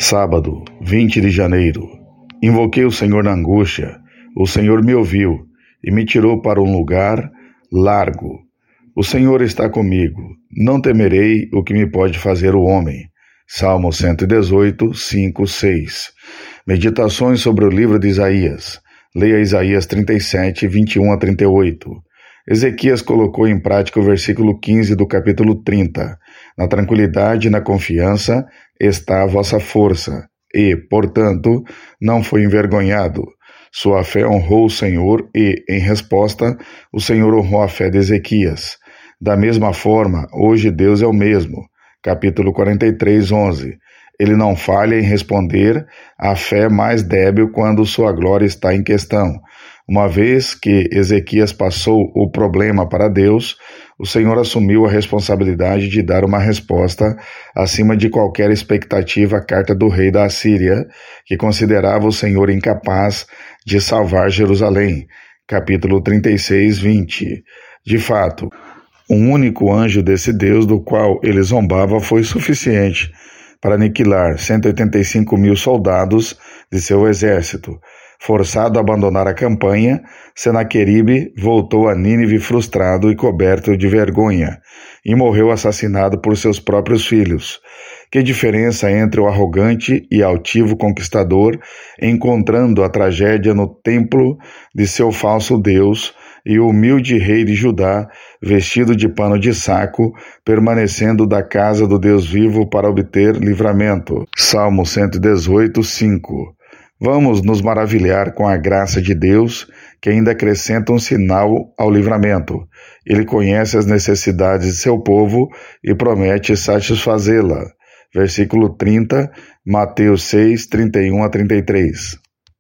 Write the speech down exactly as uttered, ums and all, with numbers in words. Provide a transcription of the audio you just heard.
Sábado, vinte de janeiro. Invoquei o Senhor na angústia. O Senhor me ouviu e me tirou para um lugar largo. O Senhor está comigo. Não temerei o que me pode fazer o homem. Salmo cento e dezoito, cinco, seis. Meditações sobre o livro de Isaías. Leia Isaías trinta e sete, vinte e um a trinta e oito. Ezequias colocou em prática o versículo quinze do capítulo trinta. Na tranquilidade e na confiança está a vossa força, e, portanto, não foi envergonhado. Sua fé honrou o Senhor e, em resposta, o Senhor honrou a fé de Ezequias. Da mesma forma, hoje Deus é o mesmo. Capítulo quarenta e três, onze. Ele não falha em responder à fé mais débil quando sua glória está em questão. Uma vez que Ezequias passou o problema para Deus, o Senhor assumiu a responsabilidade de dar uma resposta acima de qualquer expectativa à carta do rei da Assíria, que considerava o Senhor incapaz de salvar Jerusalém. Capítulo trinta e seis, vinte. De fato, um único anjo desse Deus do qual ele zombava foi suficiente para aniquilar cento e oitenta e cinco mil soldados de seu exército. Forçado a abandonar a campanha, Senaqueribe voltou a Nínive frustrado e coberto de vergonha, e morreu assassinado por seus próprios filhos. Que diferença entre o arrogante e altivo conquistador, encontrando a tragédia no templo de seu falso Deus, e o humilde rei de Judá, vestido de pano de saco, permanecendo da casa do Deus vivo para obter livramento. Salmo cento e dezoito, cinco. Vamos nos maravilhar com a graça de Deus, que ainda acrescenta um sinal ao livramento. Ele conhece as necessidades de seu povo e promete satisfazê-la. Versículo trinta, Mateus seis, trinta e um a trinta e três.